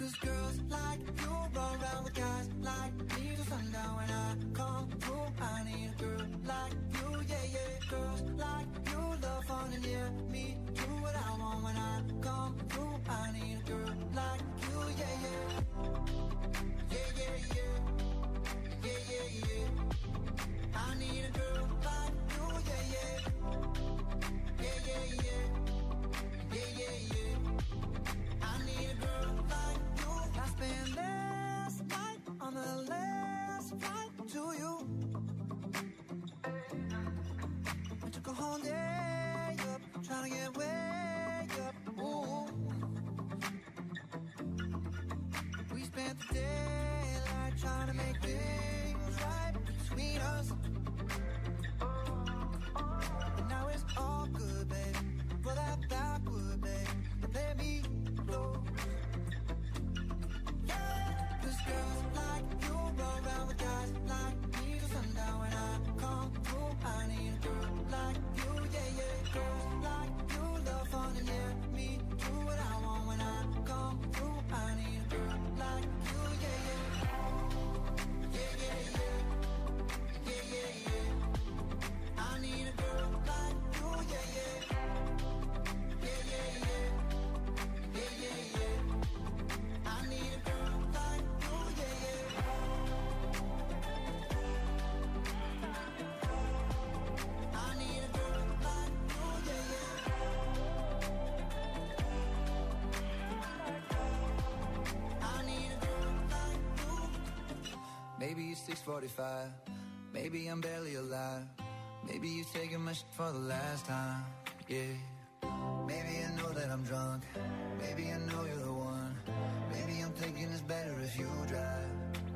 'Cause girls like you run around with guys like me till sundown. When I come through, I need a girl like you, yeah, yeah. Girls like you love fun and yeah, me do what I want. When I come through, I need a girl like you, yeah, yeah. Yeah, yeah, yeah. Yeah, yeah, yeah. I need a girl like you, yeah, yeah. Yeah, yeah, yeah. Yeah, yeah, yeah. I need a girl like you. I spent last night on the last flight to you. I took a whole day up, trying to get way up. Ooh. We spent the daylight trying to make things right between us. But now it's all good, baby. For that backward, baby. Let me go. Yeah, 'cause girls like you run around with guys like me till sundown. When I come through, I need a girl like you, yeah, yeah. Girls like you love fun and yeah, me do what I want. When I come through, I need a girl like you, yeah, yeah. Yeah, yeah, yeah. Yeah, yeah, yeah. I need a girl like you, yeah, yeah. Yeah, yeah, yeah. Yeah, yeah, yeah. I need a girl like you, yeah, yeah. I need a girl like you, yeah, yeah. I need a girl like you. Maybe it's 6:45. Maybe I'm barely alive. Maybe you're taking my shit for the last time, yeah. Maybe I know that I'm drunk. Maybe I know you're the one. Maybe I'm thinking it's better if you drive.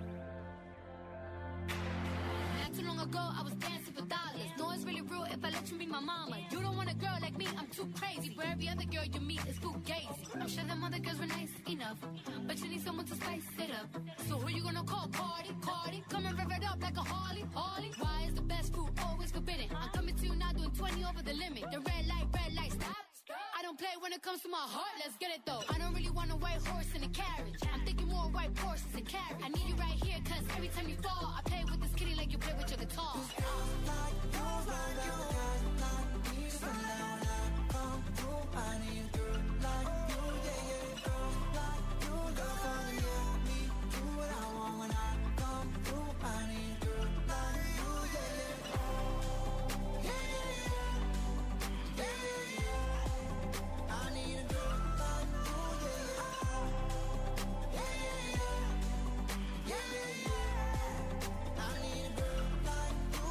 Not too long ago, I was dancing for dollars. No, it's really real if I let you be my mama. You don't want a girl like me, I'm too crazy. Where every other girl you meet is fugazi. I'm sure them other girls were nice enough, but you need someone to spice it up. So who you gonna call? Cardi, Cardi. Come and rev it up like a Harley, Harley. Why is the best food always forbidden? I'm coming to you now doing 20 over the limit. The red light, stop. I don't play when it comes to my heart, let's get it though. I don't really want a white horse in a carriage. I'm thinking more white horses and carriage. I need you right here, cause every time you fall, I play with this kitty like you play with your guitar. Like you, like you, like me, sundown. When I come through, I need a girl like you, yeah, yeah. Girls like you, love fun and yeah, me do what I want. When I come through, I need a girl like you, yeah, yeah. Yeah, yeah, yeah. Yeah, yeah, yeah. I need a girl like you, yeah, yeah. Yeah, yeah, yeah. Yeah, yeah, yeah. I need a girl like you.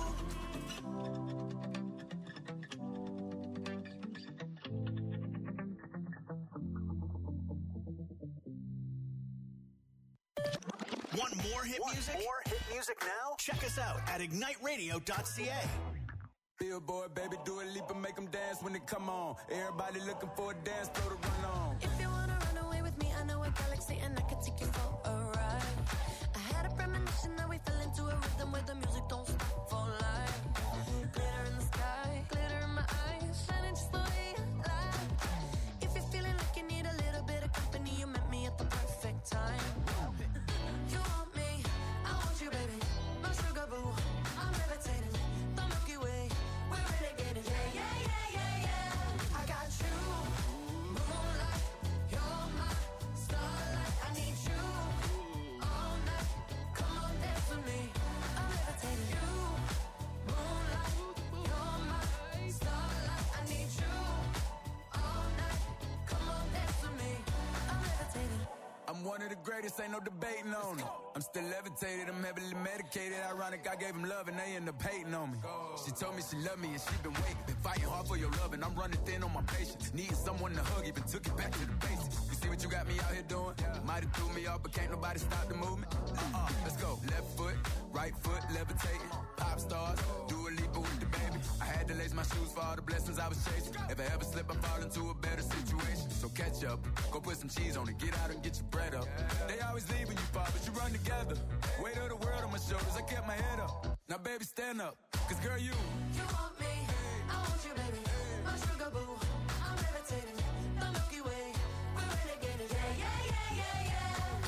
Want more hit music? More hit music now? Check us out at igniteradio.ca. Billboard, baby, do a leap and make them dance when they come on. Everybody looking for a dance floor to run on. If you wanna run away with me, I know a galaxy and I can take you for a ride. I had a premonition that we fell into a rhythm where the music don't stop for life. Glitter in the sky, glitter in my eyes, shining just the way you like. If you're feeling like you need a little bit of company, you met me at the perfect time. You want me, I want you, baby. My sugar boo, I'm levitating. The Milky Way, we're renegading. Yeah, yeah, yeah, yeah, yeah. I got you, moonlight. You're my starlight. I need you all night. Come on, dance with me. I'm levitating. You, moonlight. You're my starlight. I need you all night. Come on, dance with me. I'm levitating. I'm one of the greatest, ain't no debating on it. I'm still levitated, I'm heavily medicated. Ironic, I gave them love and they end up hating on me. She told me she loved me and she been waiting. Been fighting hard for your love and I'm running thin on my patience. Needing someone to hug, even took it back to the basics. You see what you got me out here doing? Might have threw me off, but can't nobody stop the movement. Let's go. Left foot, right foot, levitating. Pop stars, do a leap with the baby. I had to lace my shoes for all the blessings I was chasing. If I ever slip, I fall into a better situation. So catch up, go put some cheese on it, get out and get your bread up. They always leave when you fall, but you run together. Weight of the world on my shoulders, I kept my head up. Now baby, stand up, cause girl, you want me, I want you, baby. My sugar boo, I'm levitating. The Milky Way, we're renegading. Yeah, yeah, yeah, yeah, yeah.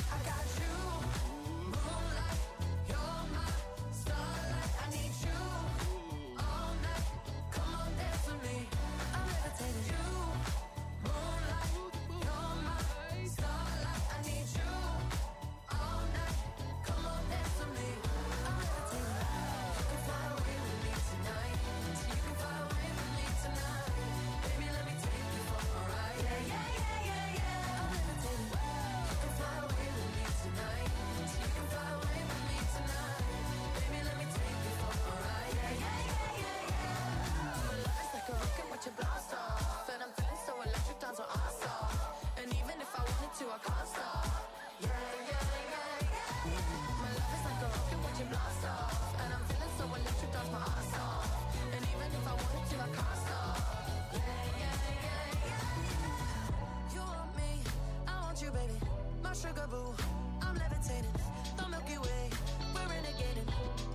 sugar boo. I'm levitating, the Milky Way, we're renegading.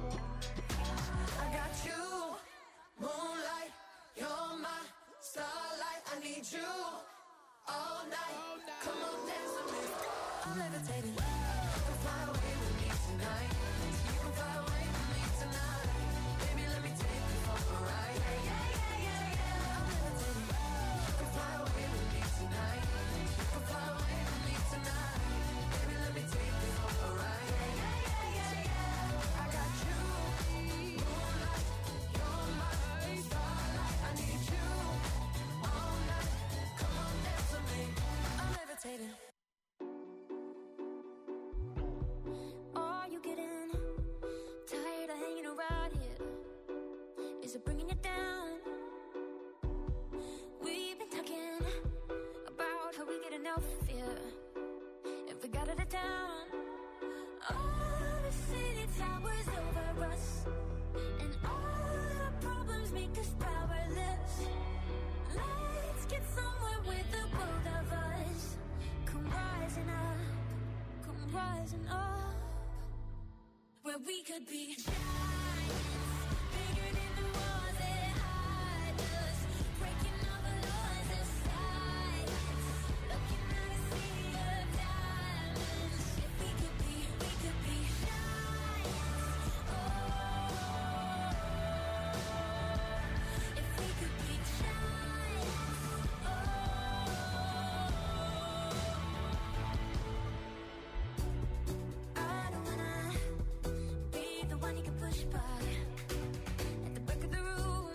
I got you, moonlight, you're my starlight. I need you all night. Come on, dance with me. I'm levitating. You can fly away with me tonight. You can fly away with me tonight. Baby, let me take you for a ride. Yeah, yeah, yeah, yeah, yeah. I'm levitating. You can fly away with me tonight. You can fly away with me tonight. Baby, let me take you for a ride. Yeah, yeah, yeah, yeah, yeah. I got you, moonlight, you're my starlight. I need you all night. Come on, dance with me. I'm levitating. Are you getting tired of hanging around here? Is it bringing you down? We've been talking about how we get enough fear if we got it down. All the city towers over us, and all our problems make us powerless. Let's get somewhere with the both of us. Come rising up, come rising up, where we could be giants, bigger than the walls that hide us, breaking all the laws of science, looking at a sea of diamonds. If we could be giants. Oh, if we could be giants. Oh, I don't wanna be the one you can push by at the back of the room.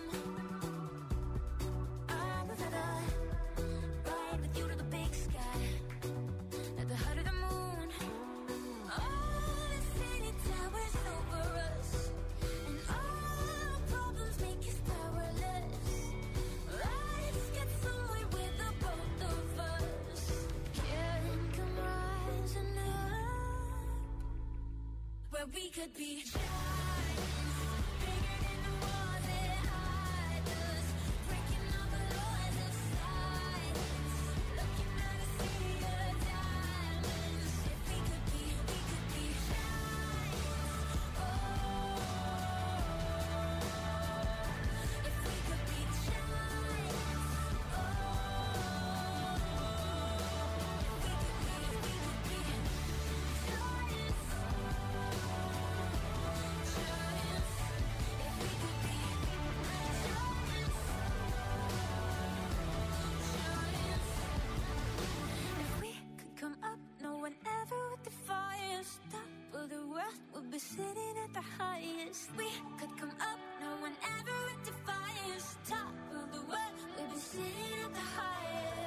I would rather ride with you to the big sky, at the heart of the moon. All the city towers over us, and all our problems make us powerless. Let's get somewhere with the both of us. Can come rising up, where we could be giants, bigger than the walls that hide us, breaking all the laws of science, looking at a sea of diamonds. If we could be giants. Oh, if we could be giants. Oh, if we could be giants. If we could come up, no one ever would defy us. Top of the world, we'll be sitting at the highest. We could come up, no one ever would defy us. Top of the world, we'll be sitting at the highest.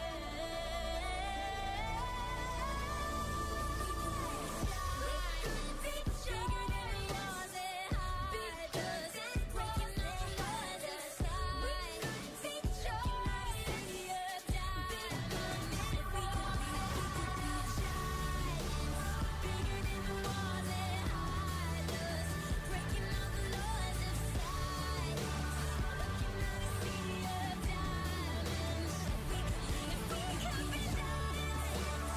Bigger than the walls that hide us, breaking all the laws of science, looking at a sea of diamonds. If we could be giants, bigger than the walls that hide us, breaking all the laws of science, looking at a sea of diamonds. If we could be giants. Oh, if we could be giants.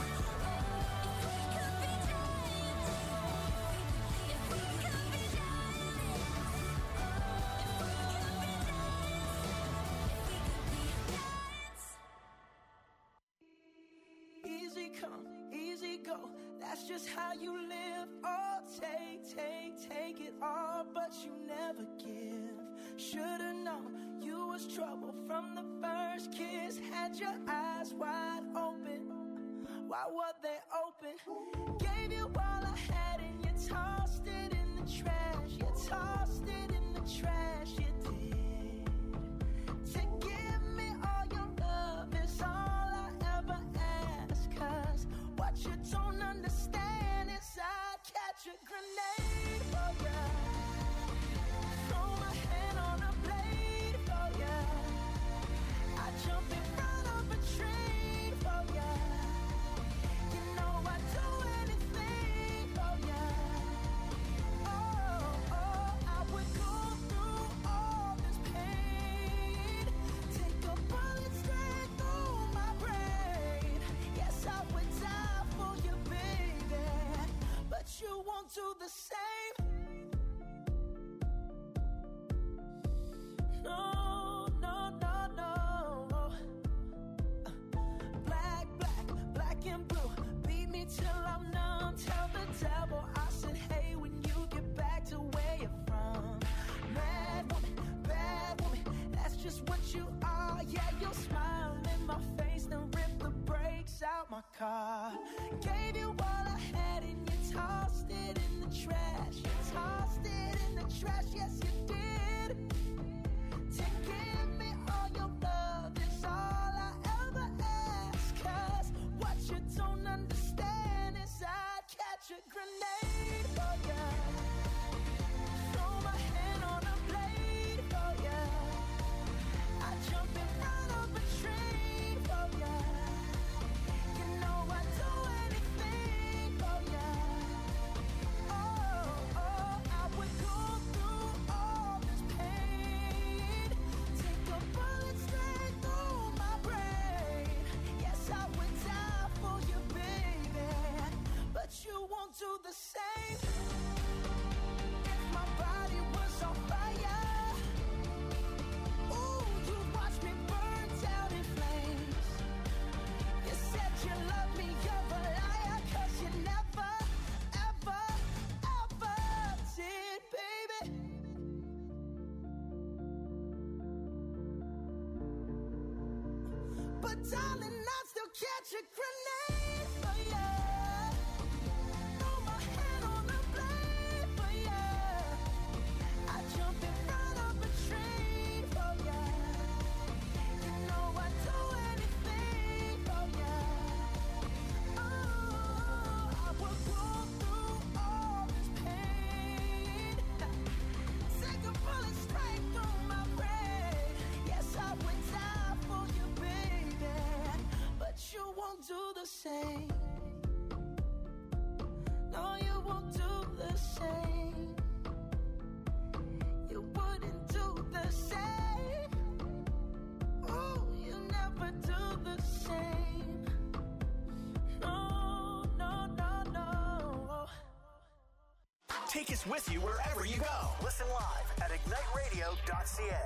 If we could be giants. Easy come, easy go, that's just how you live. Oh, take it all, but you never give. Should've known you was trouble from the first kiss. Had your eyes wide open, why were they open? Gave you all I had and you tossed it in the trash. You tossed it in the trash, you did. To give me all your love is all I ever ask. 'Cause what you don't understand is I'd catch a grenade for ya, throw my hand on a blade for ya, I'd jump in front of a train for ya. You know I'd do anything for ya. Oh, I would go through all won't do the same. No, no, no, no. Black, black, black and blue. Beat me till I'm numb. Tell the devil I said, hey, when you get back to where you're from. Mad woman, bad woman, that's just what you are. Yeah, you'll smile in my face, then rip the brakes out my car. Gave you all I had and you tossed it in the trash. You tossed it in the trash, yes you did. To give me all your love is all I ever ask. 'Cause what you don't understand is I'd catch a grenade for ya. Throw my hand on a blade for ya. I'd jump in front of a train for ya. You know I'd do anything for ya. Oh, oh, I would go through all this pain. Take a bullet straight through my brain. Yes, I would die for you, baby. But you won't do the same. If my body was on fire, ooh, you'd watch me burn down in flames. You said you love me, you're a liar, 'cause you never, ever, ever did, baby. But darling, I'd still catch a grenade for ya. Throw my hand on a blade for ya. I'd jump in front of a train for ya. You know I'd do anything for ya. Oh, I would go through all this pain. Take a bullet straight through my brain. Yes, I would die for you, baby. But you won't do the same. No, you won't do the same. You wouldn't do the same. Oh, you never do the same. No, no, no, no. Take us with you wherever you go. Listen live at igniteradio.ca.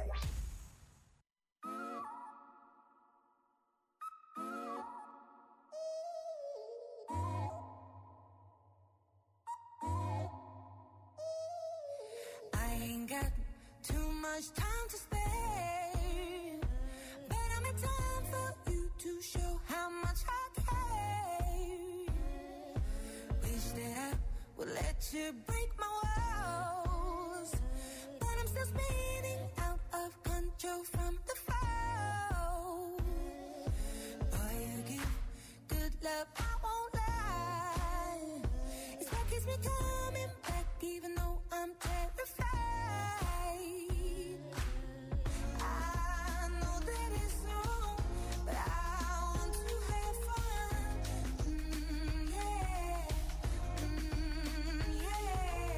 I ain't got too much time to spare, but I'm in time for you to show how much I care. Wish that I would let you break my walls, but I'm still spinning out of control from the fall. Boy, you give good love, I won't lie. It's what keeps me coming back, even though I'm terrified. I know that it's wrong, but I want to have fun. Yeah.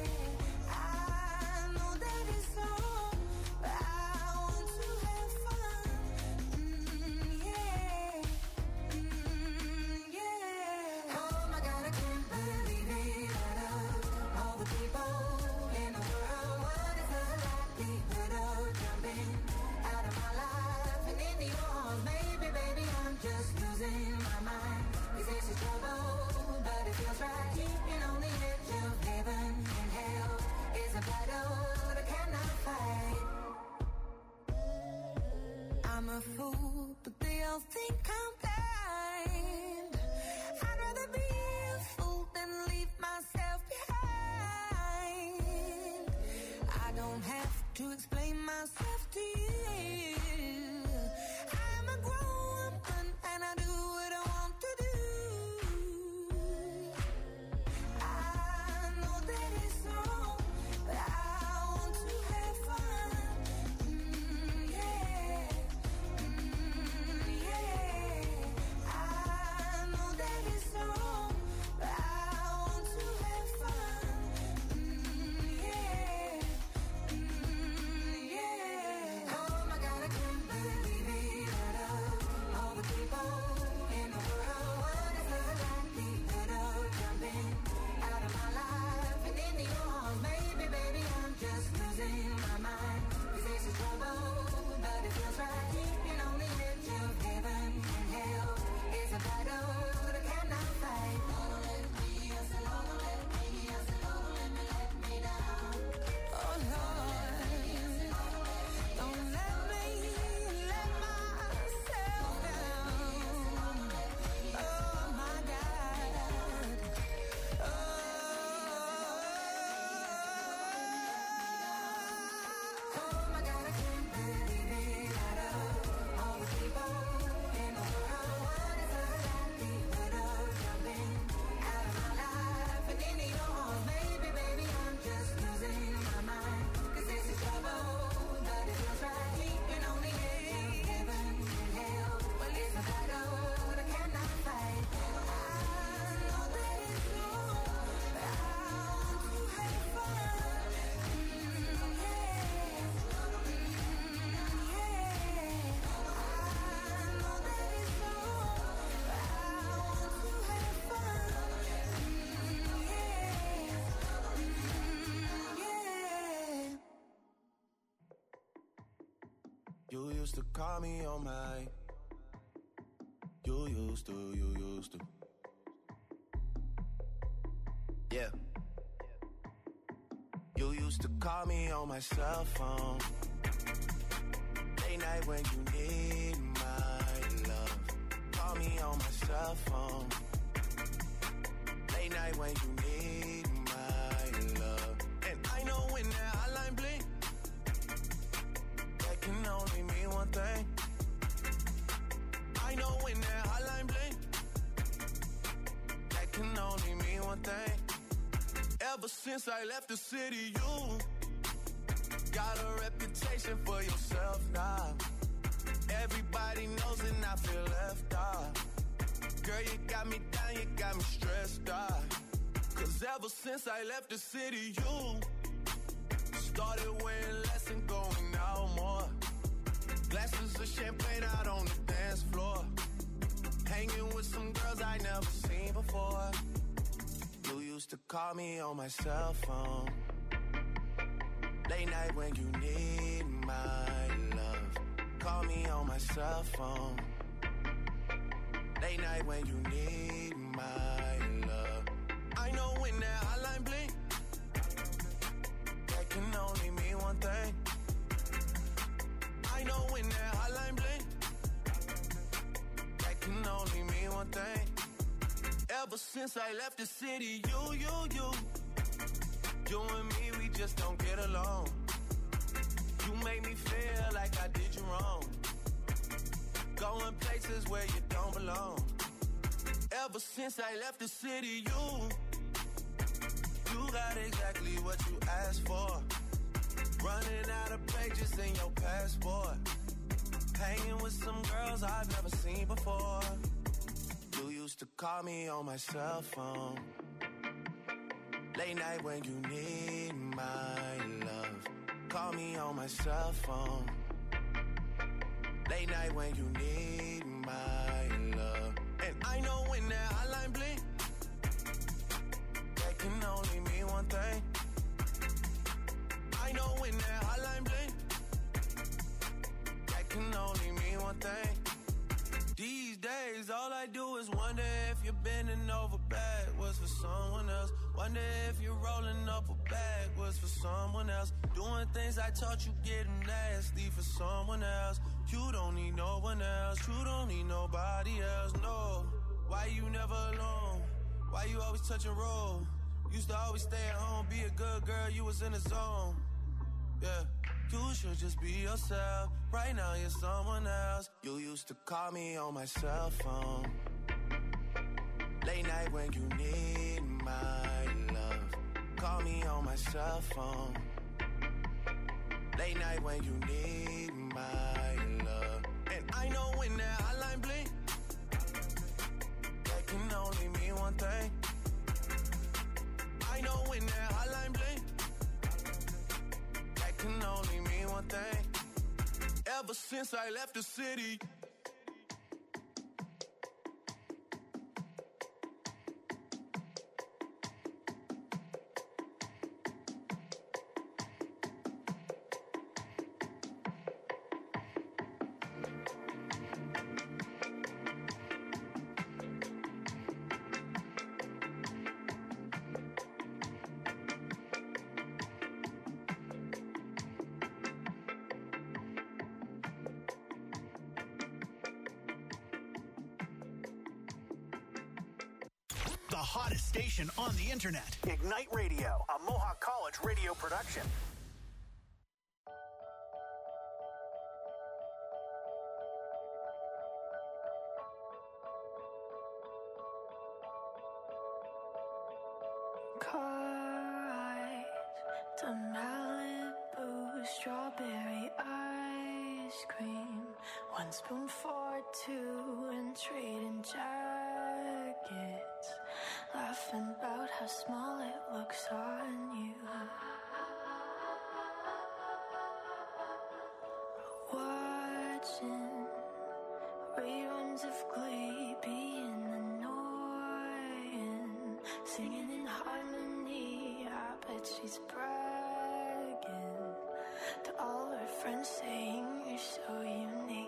used to call me on my. You used to. Yeah. You used to call me on my cell phone. Late night when you need my love. Call me on my cell phone. Late night when you need my love. And I know when that hotline blink, that can only mean one thing. I know when that hotline blink, that can only mean one thing. Ever since I left the city, you got a reputation for yourself now. Everybody knows and I feel left out. Girl, you got me down, you got me stressed out. Cause ever since I left the city, you started wearing less and going out more. Glasses of champagne out on the dance floor. Hanging with some girls I never seen before. You used to call me on my cell phone. Late night when you need my love. Call me on my cell phone. Late night when you need my love. I know when that hotline blink, that can only mean one thing. I know when that hotline blink, that can only mean one thing. Ever since I left the city, you and me, we just don't get along. You make me feel like I did you wrong. Going places where you don't belong. Ever since I left the city, you got exactly what you asked for. Running out of pages in your passport. Hanging with some girls I've never seen before. You used to call me on my cell phone. Late night when you need my love. Call me on my cell phone. Late night when you need my love. And I know when that hotline blink, that can only mean one thing. I know when that hotline blink, that can only mean one thing. These days, all I do is wonder if you're bending over backwards for someone else. Wonder if you're rolling up a backwards for someone else. Doing things I taught you, getting nasty for someone else. You don't need no one else. You don't need nobody else, no. Why you never alone? Why you always touch and roll? Used to always stay at home, be a good girl, you was in the zone. Yeah, you should just be yourself. Right now you're someone else. You used to call me on my cell phone. Late night when you need my love. Call me on my cell phone. Late night when you need my love. And I know when that hotline blink, that can only mean one thing. I know when that hotline blink, that can only mean one thing. Ever since I left the city. The hottest station on the internet. Ignite Radio, a Mohawk College radio production. Car ride to Malibu, strawberry ice cream. One spoon for two and trading jackets. Laughing about how small it looks on you. Watching reruns of Glee, being annoying. Singing in harmony, I bet she's bragging. To all her friends saying you're so unique.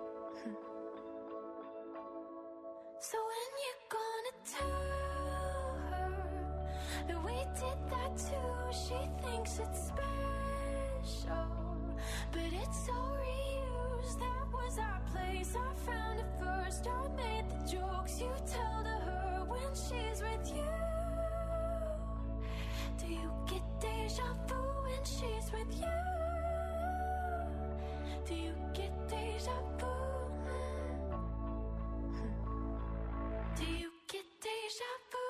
So when you gonna tell her that we did that too? She thinks it's special, but it's so reused. That was our place, I found it first. I made the jokes you tell to her when she's with you. Do you get deja vu when she's with you? Do you get deja vu? Do you get deja vu?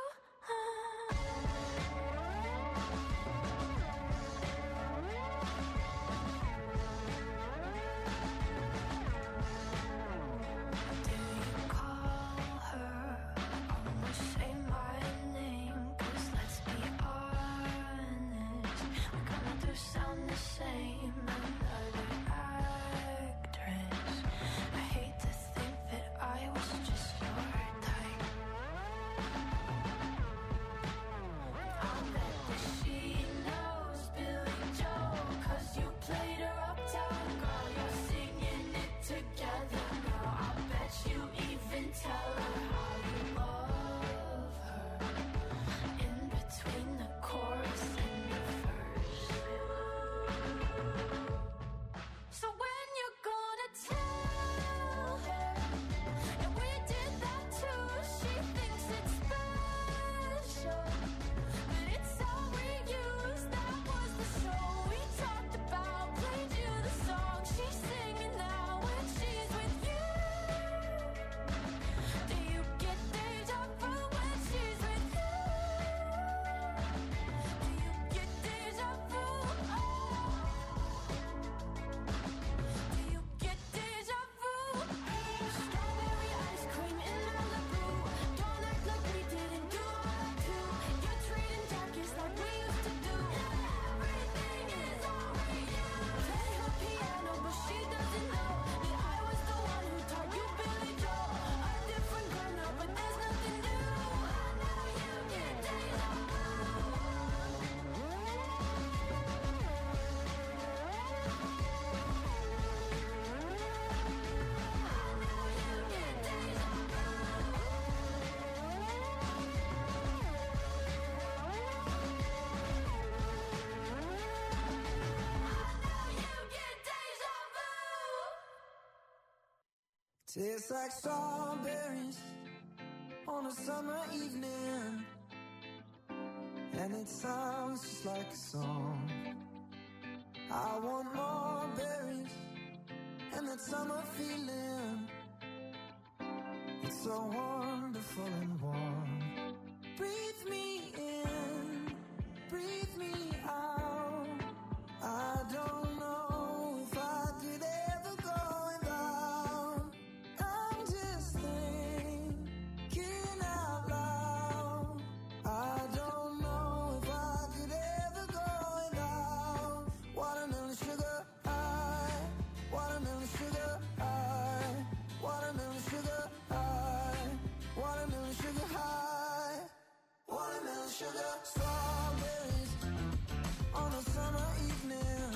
Do you call her? Almost say my name, 'cause let's be honest, we kinda do sound the same. Another actress. I hate to think that I was just your type. I bet that she knows Billy Joel, 'cause you played her uptown girl. You're singing it together now. I bet you even tell her how you love her in between the chorus and the verse. So when you're gonna tell her that we did that too? She thinks it's special, but it's all reused. That was the show we talked about. Played you the song she's singing now when she's with you. Do you get deja vu when she's with you? Do you get deja vu? Do you get deja vu? Strawberry ice cream in Malibu. Don't act like we didn't do all that too. You're trading jackets like we used to do. Everything is all reused. Play her piano, but she doesn't know that I was the one who taught you Billy Joel. A different girl now, but there's nothing new. I know you get deja vu. Tastes like strawberries on a summer evening, and it sounds just like a song. I want more berries and that summer feeling. It's so wonderful and warm. Breathe me in, breathe me out. I don't know if I could ever go without. I'm just thinking out loud. I don't know if I could ever go without. Watermelon sugar high, watermelon sugar high, watermelon sugar high, watermelon sugar high, watermelon sugar. Strawberries on a summer evening.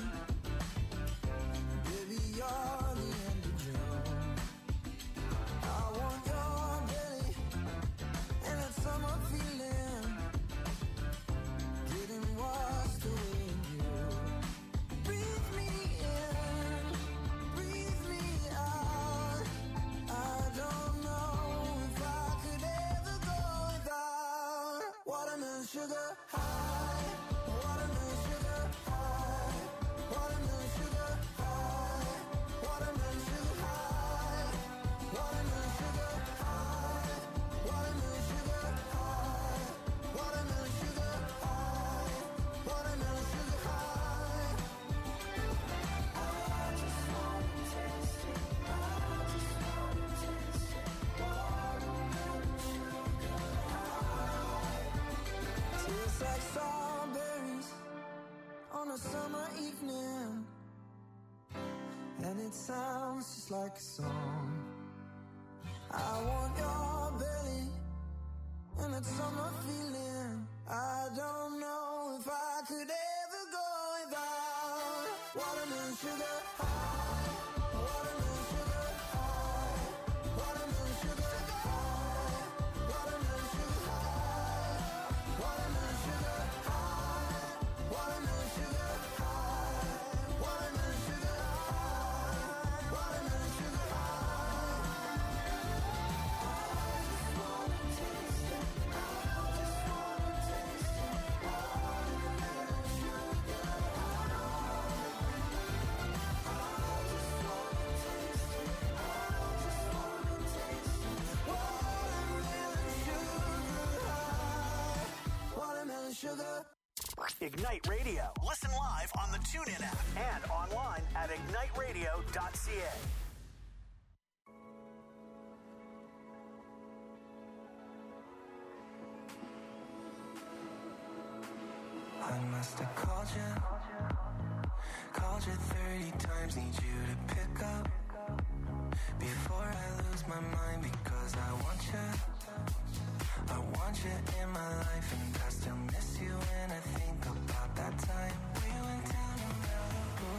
Baby, you're the end of June. I want your belly and that summer feeling, getting washed away in you. Breathe me in, breathe me out. I don't know if I could ever go without. Watermelon sugar high, watermelon sugar high, watermelon sugar high, watermelon sugar high, watermelon sugar high, watermelon sugar high, watermelon sugar high, watermelon sugar high. I just wanna taste it, I just wanna taste it. Watermelon sugar high. Tastes like strawberries on a summer evening, and it sounds just like a song. I want your belly and that summer feeling. I don't know if I could ever go without. Watermelon sugar. Ignite Radio. Listen live on the TuneIn app and online at igniteradio.ca. I must have called you 30 times, need you to pick up before I lose my mind, because I want you in my life, and I still miss you when I think about that time we went down to Malibu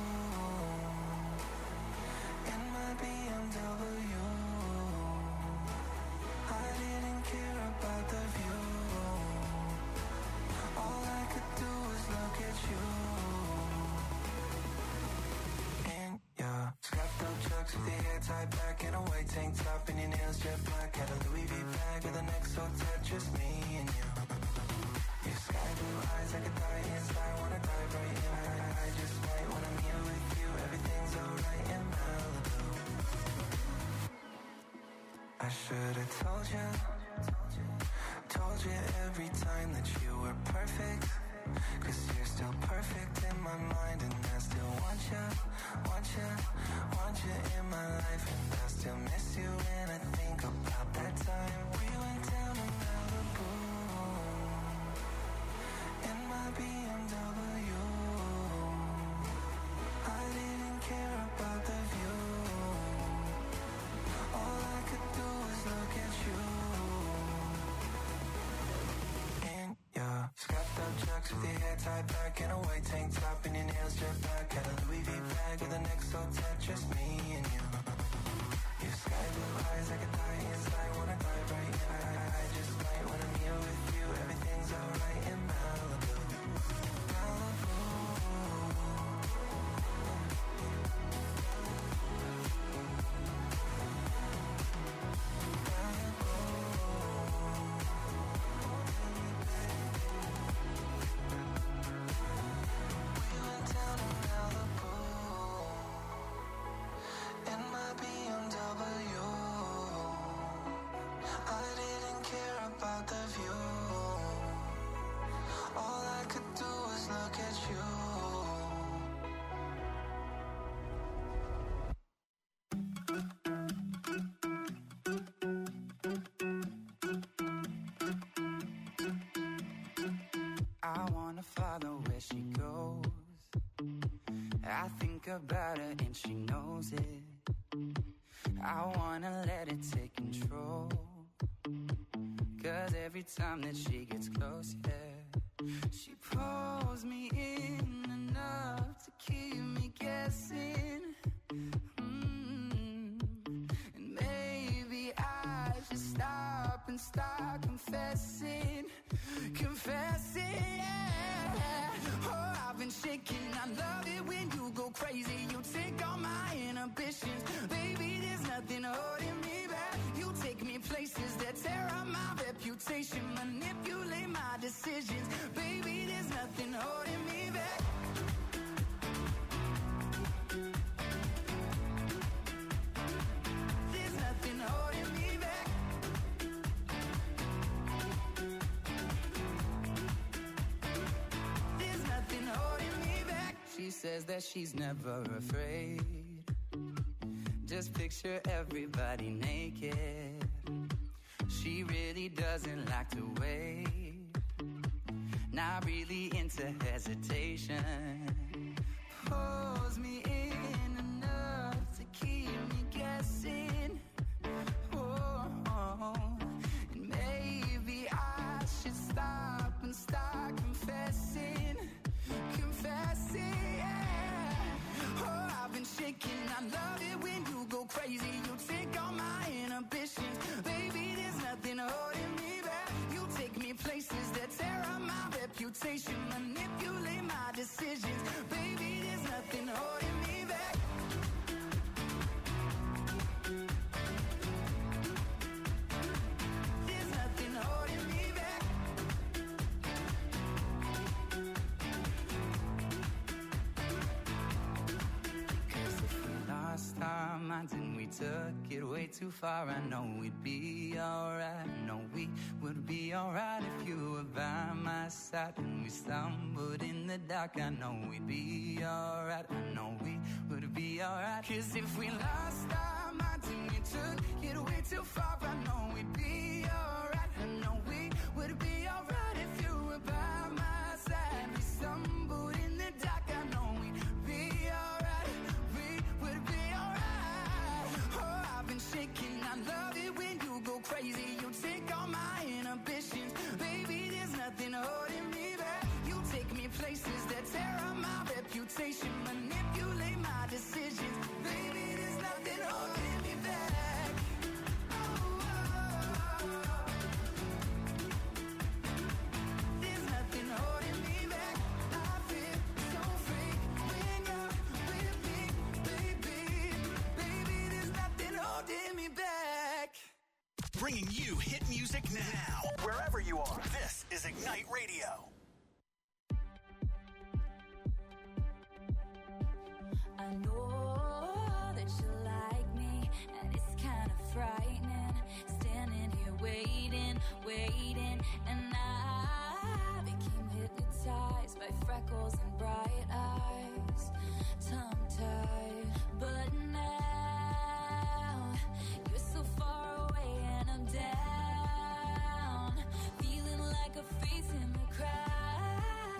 in my BMW. I didn't care about the view. All I could do was look at you. In your strapped up chucks with your hair tied back in a white tank top and your nails jet black. Had a Louis V bag with an XO tat, just me and you. Your sky blue eyes, I could die inside, wanna dive right in. I just might when I'm here with you. Everything's alright in Malibu. I should have told you every time that you were perfect, 'cause you're still perfect in my mind, and I still want you in my life, and I still miss you when I think about that time we went down to Malibu in my BMW. I didn't care about the view. All I could do was look at you. Yeah, strapped up chucks with your hair tied back in a white tank top and your nails jet black. Had a Louis V bag with an XO tat, just me and you. Your sky blue eyes, I could die inside, wanna dive right in. I just might when I'm here with you. Everything's alright in Malibu. Malibu. I think about her and she knows it. I wanna let it take control, 'cause every time that she gets close, yeah, she pulls me in enough to keep me guessing. And maybe I should stop and start confessing, yeah. Oh, I've been shaking, I love it when you go crazy. You take all my inhibitions, baby, there's nothing holding me back. You take me places that tear up my reputation, manipulate my decisions, baby, there's nothing holding me back. There's nothing holding me back. There's nothing holding me back. She says that she's never afraid. Just picture everybody naked. She really doesn't like to wait. Not really into hesitation. Pulls me in enough to keep me guessing. Oh, and maybe I should stop and start confessing, yeah. Oh, I've been shaking, I love it when you go crazy. You take all my inhibitions, baby, there's nothing holding me back. You take me places that tear up my reputation, manipulate my decisions, baby, there's nothing holding me back. There's nothing holding me back. 'Cause if we lost our minds and we took it way too far, I know we'd be alright. I know we would be alright if you were by my side. When we stumbled in the dark, I know we'd be alright. I know we would be alright. 'Cause if we lost our minds and we took it way too far, I know we'd be alright. I know we would be alright if you were by my side. We stumbled in the dark, I know we'd be alright. We would be alright. Oh, I've been shaking, I love it when you go crazy. You take all my inhibitions, baby, there's nothing holding me back. You take me places that tear up my reputation, manipulate my decisions, baby, there's nothing holding me back. Oh, oh, oh. There's nothing holding me back. I feel so free when you're with me, baby. Baby, there's nothing holding me back. Bringing you hit music now, wherever you are. This is Ignite Radio. I know that you like me, and it's kind of frightening. Standing here waiting, and I became hypnotized by freckles and bright eyes, tongue-tied. But now you're so far away, and I'm down, feeling like a face in the crowd.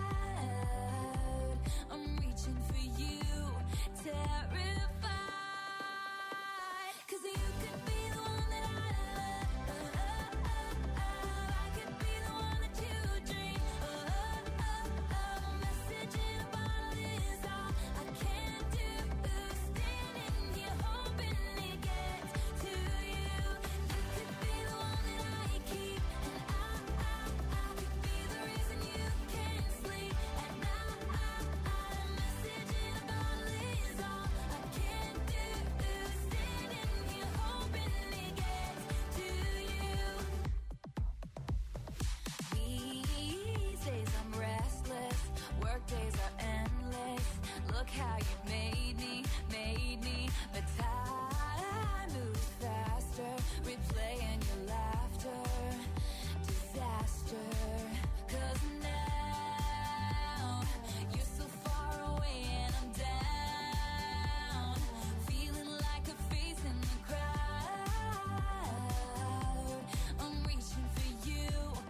I'm reaching for you, terrified, 'cause you could be the one that I love. I could be the one that you dream. A message in a bottle is all I can do. Standing here hoping it gets to you. You could be the one that I keep, and I could be the reason you can't sleep at night. A message in a bottle is all I can do. Standing here hoping it gets to you. These days I'm restless, work days are endless. Look how you made me, but time moves faster, replaying your laughter, disaster. 'Cause now you're so far away, and I'm down, feeling like a face in the crowd. I'm reaching for you,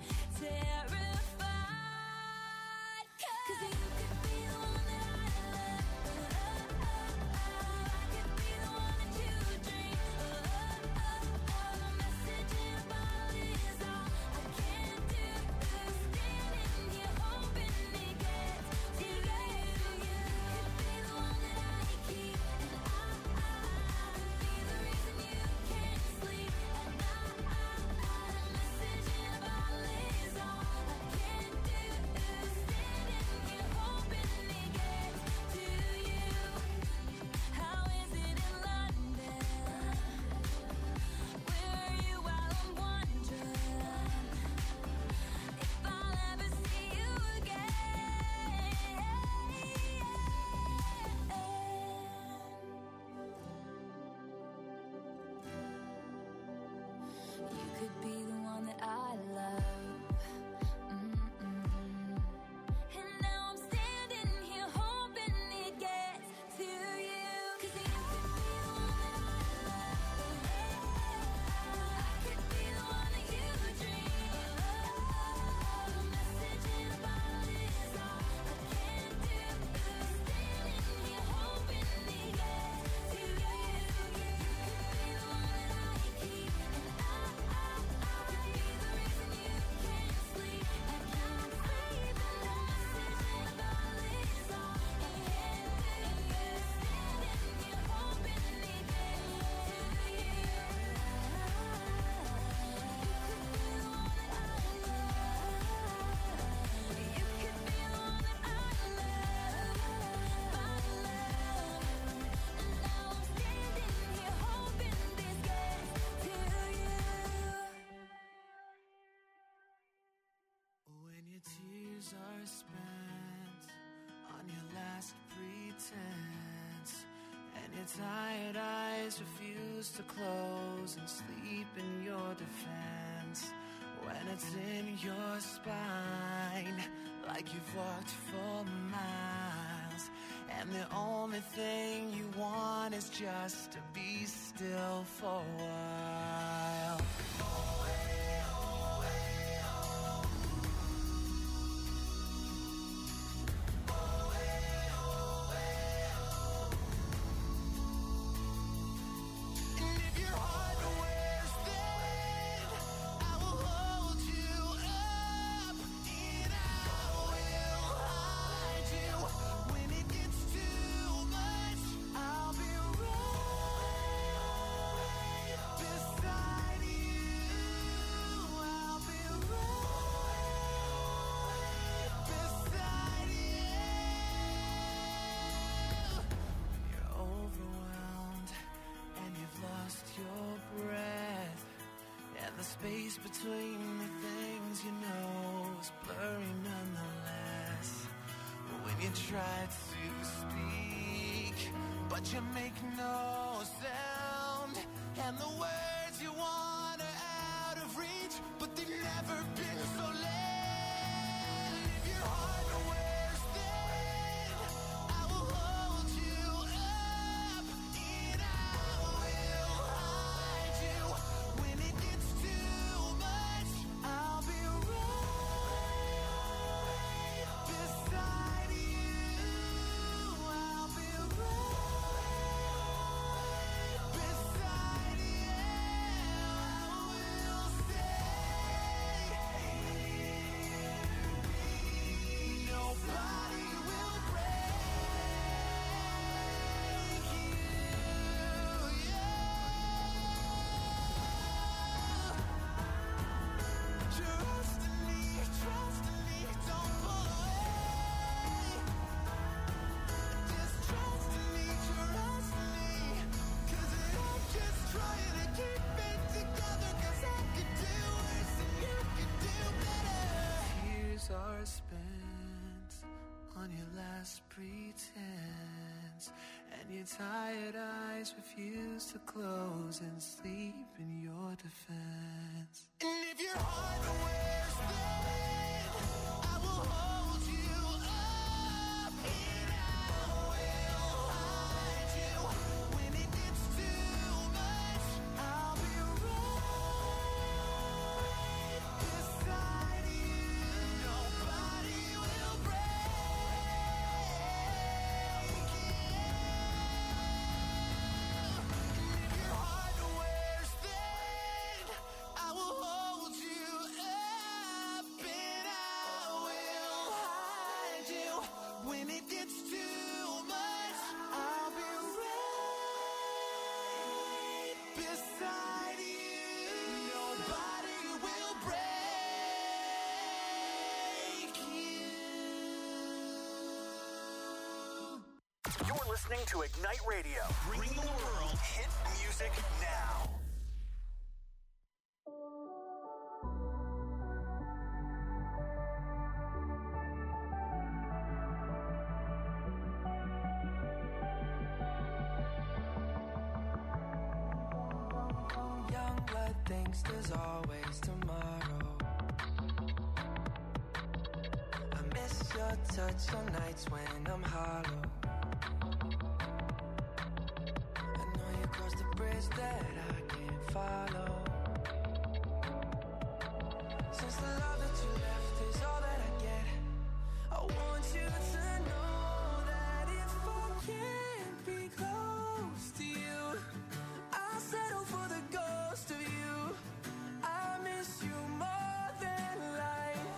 terrified. 'Cause you could be the one that I love. I could be the one that you dream. A message in a bottle is all I can do. Standing here hoping it gets to you. You could be the one that I keep, and I could be the reason you can't sleep at night. A message in a bottle is all I can do. Standing here hoping it gets to you. How is it in London? Where are you while I'm wondering if I'll ever see you again? You could be the one that I love. And now I'm standing here hoping it gets to you. 'Cause you could be the one that I love. I could be the one that you dream. A message in a bottle is all I can do. Standing here hoping it gets to you. You could be the one that I keep, and I could be the reason you can't sleep at night. A message in a bottle is all I can do. Standing here hoping it gets to you. You could be the one that I love. You could be the one that I love, my love. And now I'm standing here hoping this gets to you. When your tears are spent on your last pretense, and your tired eyes refuse to close and sleep in your defense, when it's in your spine like you've walked for miles, and the only thing you want is just to be still for a while. Space between the things you know is blurry nonetheless. When you try to speak, but you make no sound, and the words you want are out of reach, but they've never been so loud. If your heart wears thin, I will hold you up, and I will hide you. When it gets too much, I'll be right beside you. I'll be right beside you. I will stay. Nobody will break you. Trust in me, don't pull away. Just trust in me, 'cause I'm just trying to keep it together, 'cause I could do worse and you could do better. Tears are spent on your last pretense, and your tired eyes refuse to close and sleep in your defense. And if your heart wears thin, I will hold you up, and I will hide you. When it gets too much, I'll be right beside you. Nobody will break you. If your heart wears thin, I will hold you up, and I will hide you. When it gets too much, I'll be right beside you. Nobody will break you. You're listening to Ignite Radio. Bring the world hit music now. Young blood thinks there's always tomorrow. I miss your touch on nights when I'm hollow. I know you crossed the bridge that I can't follow. Since the love that you left is all that I get, I want you to know that if I can't be close to you, I'll settle for the ghost of you. I miss you more than life.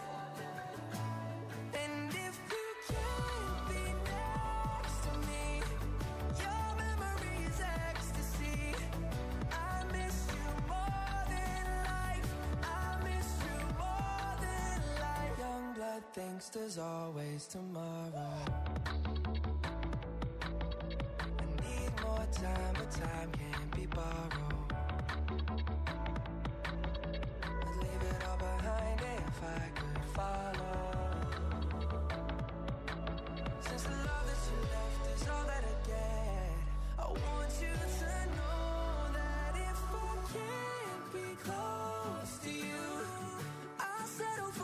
And if you can't be next to me, your memory is ecstasy. I miss you more than life. I miss you more than life. Young blood thinks there's always tomorrow. I need more time, but time can't be borrowed. I'd leave it all behind if I could follow. Since the love that you left is all that I get, I want you to know that if I can't be close to you, I'll settle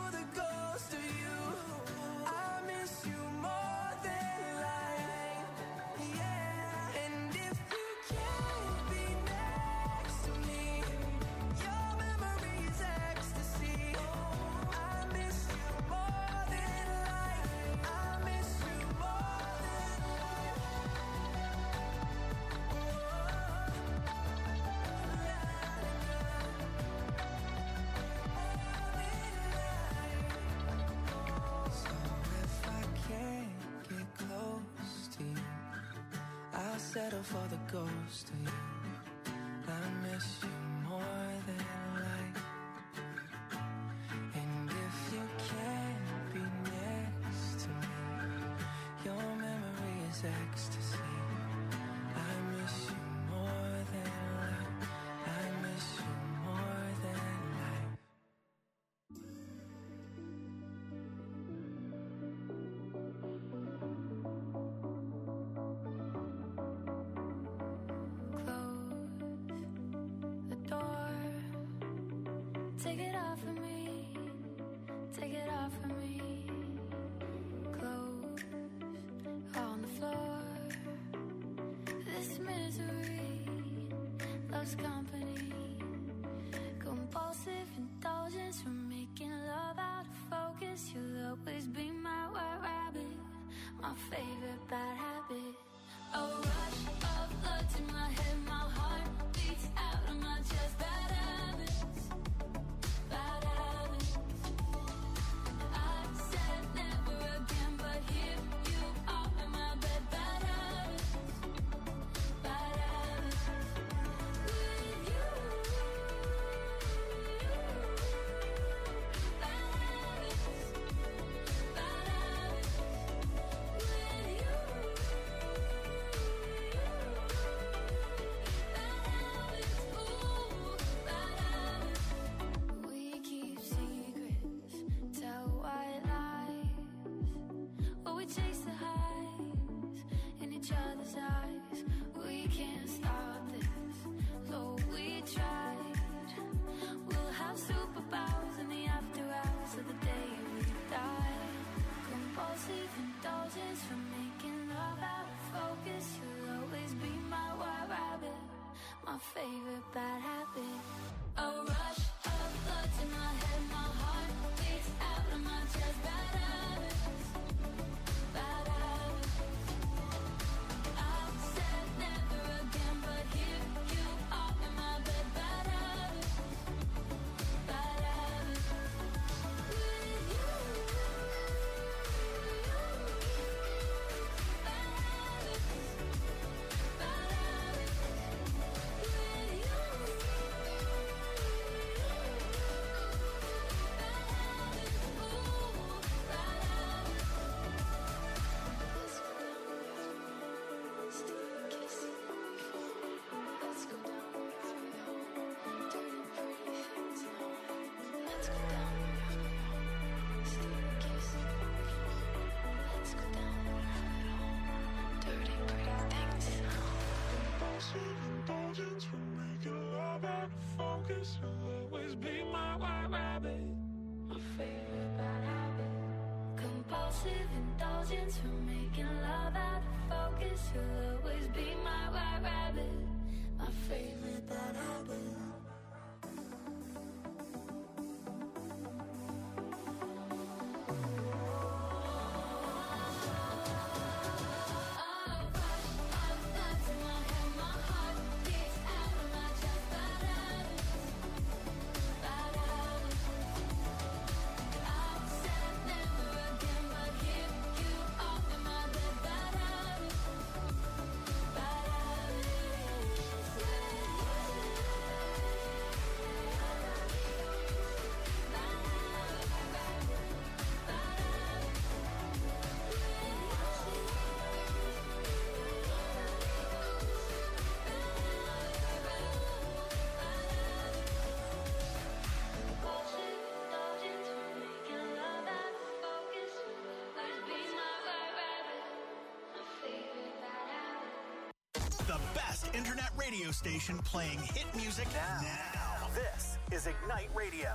settle for the ghost of you. I miss you more than life. And if you can't be next to me, your memory is ecstasy. I miss you more than life. I miss you more than life. Take it off of me, take it off of me. Clothes on the floor. This misery loves company. Compulsive indulgence from making love out of focus. You'll always be my white rabbit, my favorite bad habit. A rush of blood to my head, my heart beats out of my chest. Bad habits. Bad habits. I said never again, but here you are in my bed. Bad habits. Bad habits. With you. Bad habits. Bad habits. With you. Bad habits. Ooh, bad habits. We keep secrets, tell white lies, while we chase the highs in each other's eyes. We can't stop this, though we tried. We'll have superpowers in the after hours of the day we die. Compulsive indulgence from making love out of focus. You'll always be my white rabbit, my favorite bad habit. A rush of blood to my head, my heart beats out of my chest. Bad habits, bad habits. I said never again, but here you are in my bed. Bad habits, bad habits. With you, bad habits, bad habits. With you. Indulgence from making love out of focus. You'll always be my white rabbit, My favorite bad habit. Compulsive indulgence from making love out of focus. You'll always be my white rabbit. My favorite bad habit. The best internet radio station playing hit music now. This is Ignite Radio.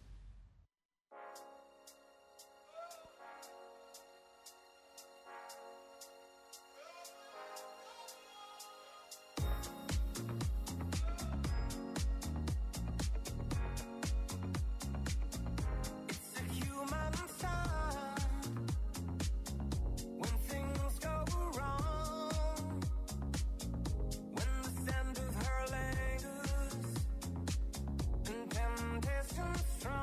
It's a human sign when things go wrong, when the scent of her lingers and temptation strong.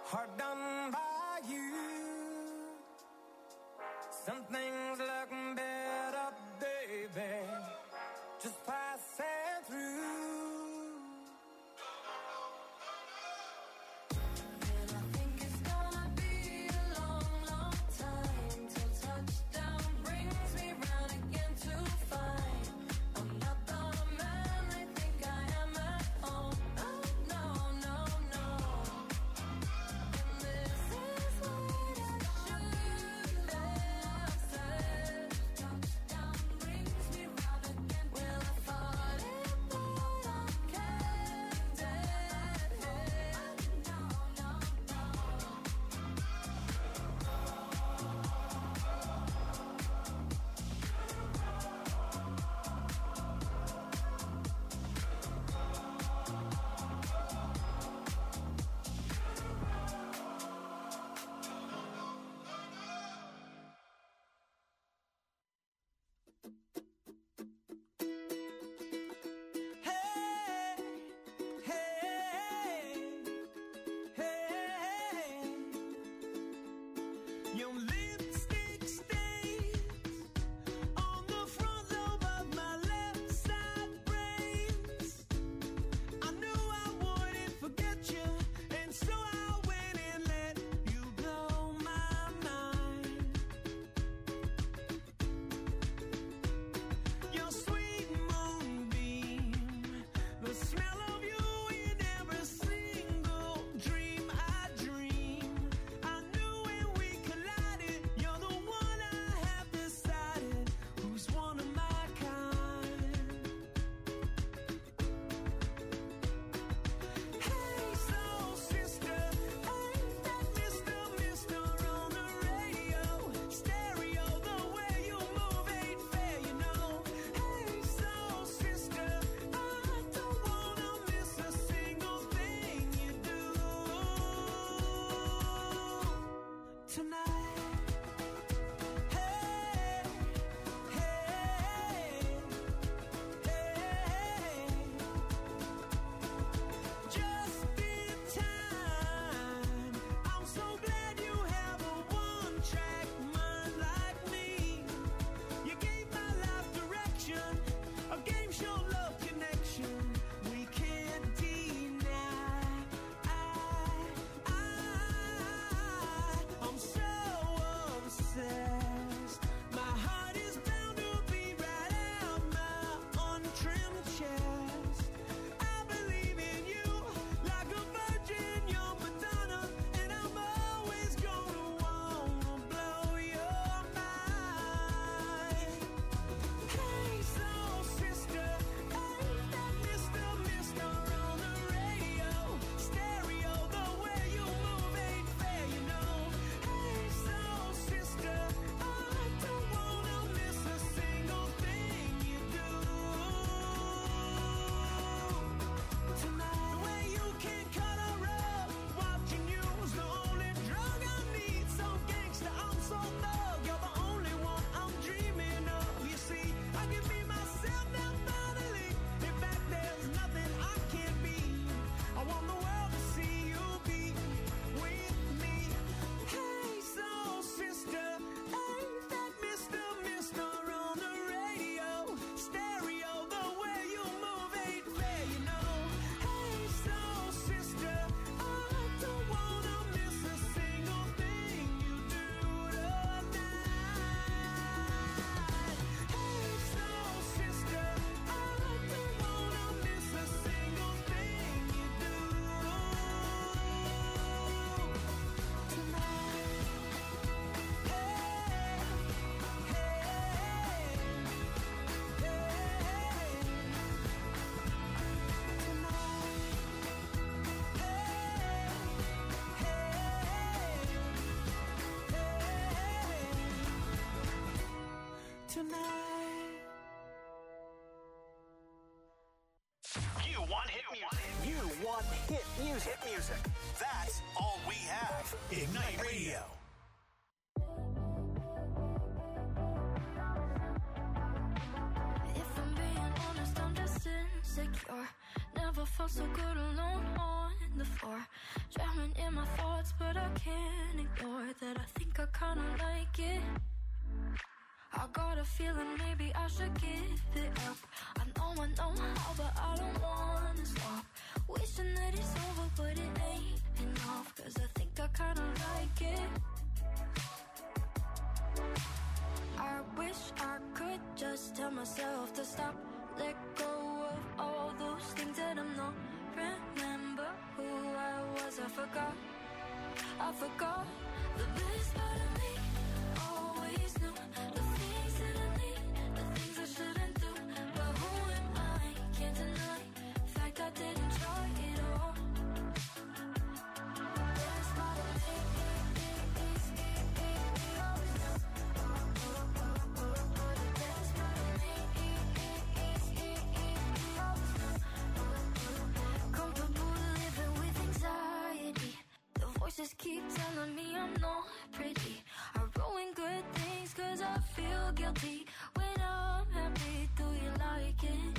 hard done by you. Some things look better, baby, just passing through. And I think it's gonna be a long, long time till touchdown brings me round again to find I'm not the man I think I am at home. Oh, no, no, no. And this is what I should have said. Touchdown brings me round again. Well, I thought it, but I can't dead head. No, no, no. Hey, hey, hey. Your lipstick stains on the front lobe of my left side brains. I knew I wouldn't forget you, and so I went and let you blow my mind. Your sweet moonbeam, the smell of you in every single dream I dream. I knew when we collided, you're the one I have decided who's one of my kind. Hey, soul sister, ain't that Mr. on the radio? Stereo, the way you move ain't fair, you know. Hey, soul sister, I don't wanna miss a single thing you do tonight. Hey, hey, hey. Just in time. I'm so glad you have a one-track mind like me. You gave my life direction, a game show love connection we can't deny. I'm so obsessed. My heart is bound to beat right out my untrimmed chest. I believe in you like a virgin, you're Madonna, and I'm always gonna wanna blow your mind. Hey, soul sister, ain't that Mr. on the radio? Stereo, the way you move ain't fair, you know. Hey, soul sister, I don't wanna miss a single thing you do tonight. The way you can cut a rug, watching you's the only drug I need. So gangsta, I'm so thug, you're the only one I'm dreaming of. You see, I can be myself now finally. In fact, there's nothing I can't be. I want the world to see you be with me. Hey, soul sister, ain't that Mr. on the radio? Stereo, the way you move ain't fair, you know. Hey, soul sister, I don't wanna miss a single thing you do tonight. Hey, soul sister, I don't wanna miss a single thing you do tonight. Tonight. You want hit music. You want hit music. Hit music. That's all we have. Ignite Radio. If I'm being honest, I'm just insecure. Never felt so good alone on the floor. Drowning in my thoughts, but that I think I kinda like it. I got a feeling maybe I should give it up. I know how, but I don't wanna stop. Wishing that it's over, but it ain't enough. Cause I think I kinda like it. I wish I could just tell myself to stop. Let go of all those things that I'm not. Remember who I was, I forgot the best part of me. Always knew the things that I need, the things I shouldn't do. But who am I? Can't deny the fact I didn't try it all. The best part of me is comfortable living with anxiety. The voices keep telling me I'm not pretty. I ruin good things cause I feel guilty. When I'm happy, do you like it?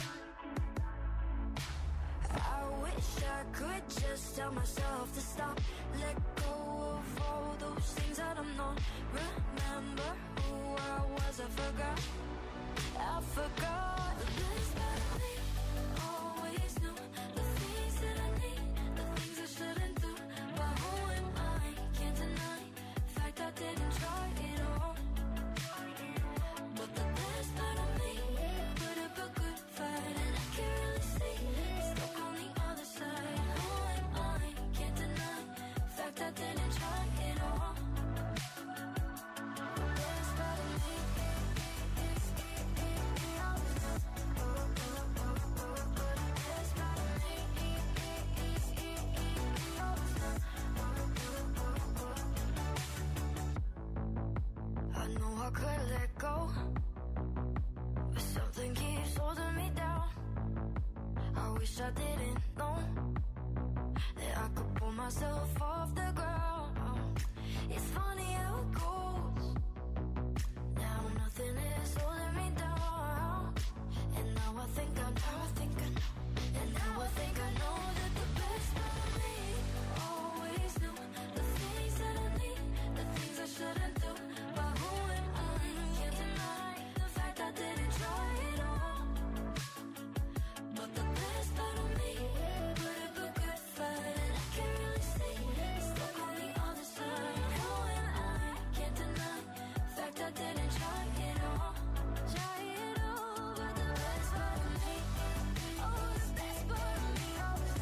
I wish I could just tell myself to stop. Let go of all those things that I'm not. Remember who I was, I forgot the best part of me. Always knew the things that I need, the things I shouldn't do. But who am I? Can't deny the fact I didn't try it all. But the best part of me put up a good fight, and I can't really see it's stuck on the other side. Who am I? Can't deny the fact I didn't try it all. The best part of me is I know I could let go, but something keeps holding me down. I wish I didn't know that I could pull myself off the ground. It's funny how it goes. Now nothing is holding me down. And now I think I know, and now I think I know that the best part of me always knew the things that I need, the things I shouldn't do. But who am I? Can't deny the fact I didn't try it all. But the best part of me put up a good fight, and I can't really see it's stuck on the other side. Who am I? Can't deny the fact I didn't try it all. But the best part of me, oh, the best part of me,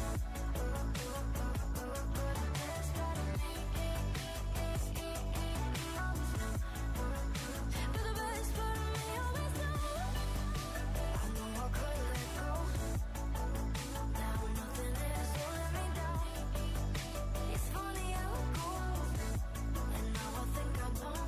the best part of me is but the best part of me always knows. I know I could let go. Now nothing is holding me down. It's funny how it goes. And now I think I know.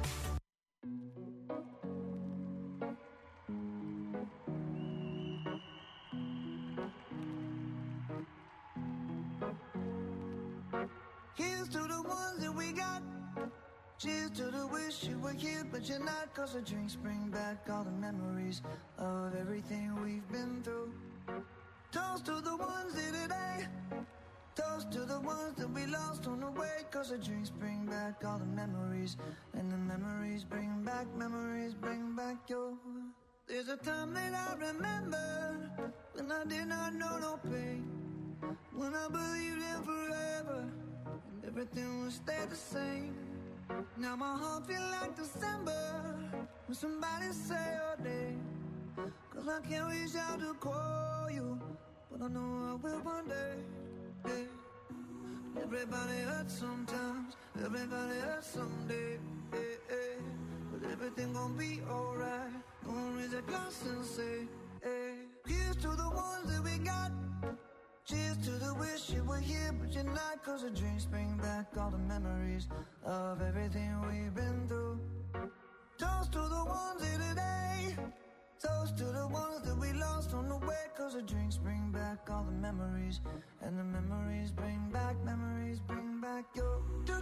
Here's to the ones that we got. Cheers to the wish you were here, but you're not. Cause the drinks bring back all the memories of everything we've been through. Toast to the ones here today. Toast to the ones that we lost on the way. Cause the drinks bring back all the memories. And the memories bring back your. There's a time that I remember when I did not know no pain. When I believed in forever and everything would stay the same. Now my heart feel like December when somebody say your name. Cause I can't reach out to call you, but I know I will one day. Yeah. Everybody hurts sometimes, everybody hurts someday. But everything gon' be alright. Gonna raise a glass and say, hey. Here's to the ones that we got. Cheers to the wish you were here, but you're not. Cause the drinks bring back all the memories of everything we've been through. Toast to the ones here today. Toast to the ones that we lost on the way. Cause the drinks bring back all the memories. And the memories bring back your.